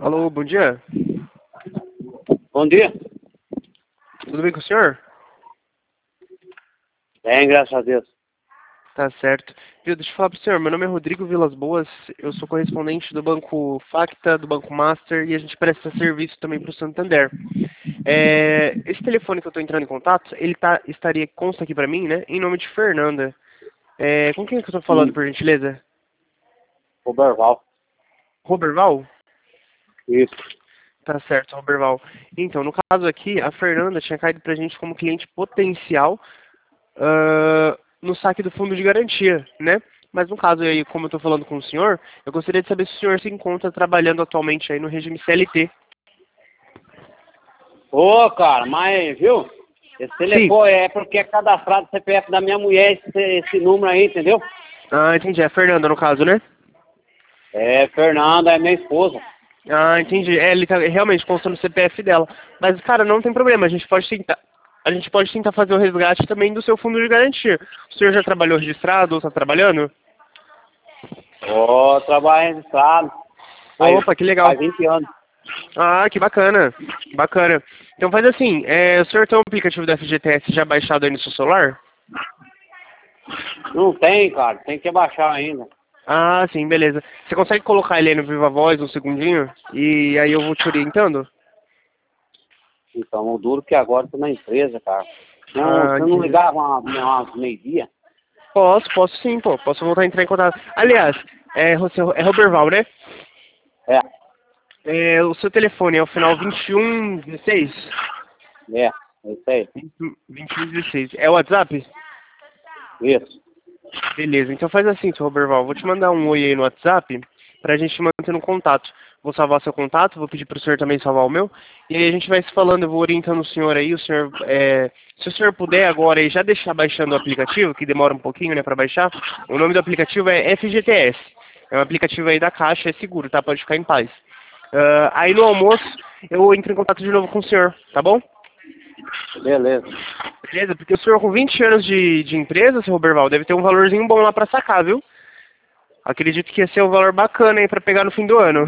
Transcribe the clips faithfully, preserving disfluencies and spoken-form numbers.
Alô, bom dia. Bom dia. Tudo bem com o senhor? Bem, graças a Deus. Tá certo. Viu, deixa eu falar pro senhor, meu nome é Rodrigo Vilas Boas, eu sou correspondente do Banco Facta, do Banco Master, e a gente presta serviço também pro Santander. É, esse telefone que eu tô entrando em contato, ele tá, estaria, consta aqui pra mim, né, em nome de Fernanda. É, com quem que eu tô falando, Hum. por gentileza? O Berval. Roberval? Isso. Tá certo, Roberval. Então, no caso aqui, a Fernanda tinha caído pra gente como cliente potencial ah, no saque do fundo de garantia, né? Mas no caso aí, como eu tô falando com o senhor, eu gostaria de saber se o senhor se encontra trabalhando atualmente aí no regime C L T. Ô, cara, mas, viu? Esse telefone é porque é cadastrado no C P F da minha mulher, esse, esse número aí, entendeu? Ah, entendi. É a Fernanda, no caso, né? É, Fernanda é minha esposa. Ah, entendi. É, ele tá, realmente consta no C P F dela. Mas, cara, não tem problema. A gente pode tentar. A gente pode tentar fazer o resgate também do seu fundo de garantia. O senhor já trabalhou registrado ou está trabalhando? Ô, trabalho registrado. Faz, Opa, que legal. faz vinte anos. Ah, que bacana. Bacana. Então faz assim, é, o senhor tem um aplicativo da F G T S já baixado aí no seu celular? Não tem, cara. Tem que baixar ainda. Ah, sim, beleza. Você consegue colocar ele aí no Viva Voz um segundinho? E aí eu vou te orientando? Então, o duro que agora eu tô na empresa, cara. Não, Ah, você não entendi. ligava uma, umas meio-dia? Posso, posso sim, pô. Posso voltar a entrar em contato. Aliás, é, você- é Roberval, né? É, É, o seu telefone é o final vinte e um dezesseis? é. É isso aí. vinte e um dezesseis. É o WhatsApp? Isso. Beleza, então faz assim, seu Roberval. Vou te mandar um oi aí no WhatsApp pra gente manter no contato. Vou salvar seu contato, vou pedir pro senhor também salvar o meu. E aí a gente vai se falando, eu vou orientando o senhor aí, o senhor, é, se o senhor puder agora aí já deixar baixando o aplicativo, que demora um pouquinho, né, pra baixar. O nome do aplicativo é F G T S. É um aplicativo aí da Caixa, é seguro, tá? Pode ficar em paz. Ah, aí no almoço eu entro em contato de novo com o senhor, tá bom? Beleza. Beleza? Porque o senhor com vinte anos de, de empresa, seu Roberval, deve ter um valorzinho bom lá pra sacar, viu? Acredito que ia ser um valor bacana aí pra pegar no fim do ano.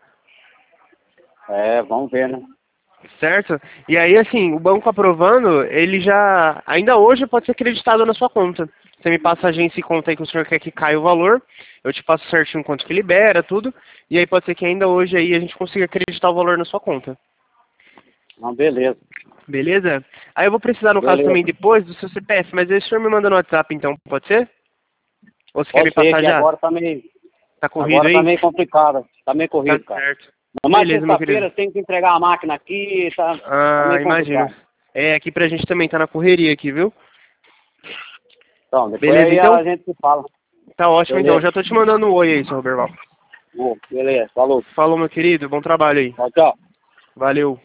É, vamos ver, né? Certo? E aí, assim, o banco aprovando, ele já, ainda hoje pode ser acreditado na sua conta. Você me passa a agência e conta aí que o senhor quer que caia o valor, eu te passo certinho quanto que libera, tudo, e aí pode ser que ainda hoje aí a gente consiga acreditar o valor na sua conta. Não, beleza. Beleza? Aí eu vou precisar, no caso, Beleza. também depois do seu C P F, mas aí o senhor me manda no WhatsApp então, pode ser? Ou você quer me Pode ser passar que já? agora tá meio, Tá corrido agora tá aí? meio complicado. Tá meio Tá corrido, cara. certo. Mas Beleza, meu querido. sexta-feira tem que entregar a máquina aqui, tá, tá Ah, meio imagino. complicado. É, aqui pra gente também tá na correria aqui, viu? Então, depois Beleza, aí então? a gente se fala. Tá ótimo, então. Beleza. Já tô te mandando um oi aí, seu Roberval. Bom, beleza. Falou. Falou, meu querido. Bom trabalho aí. Tchau, tchau. Valeu.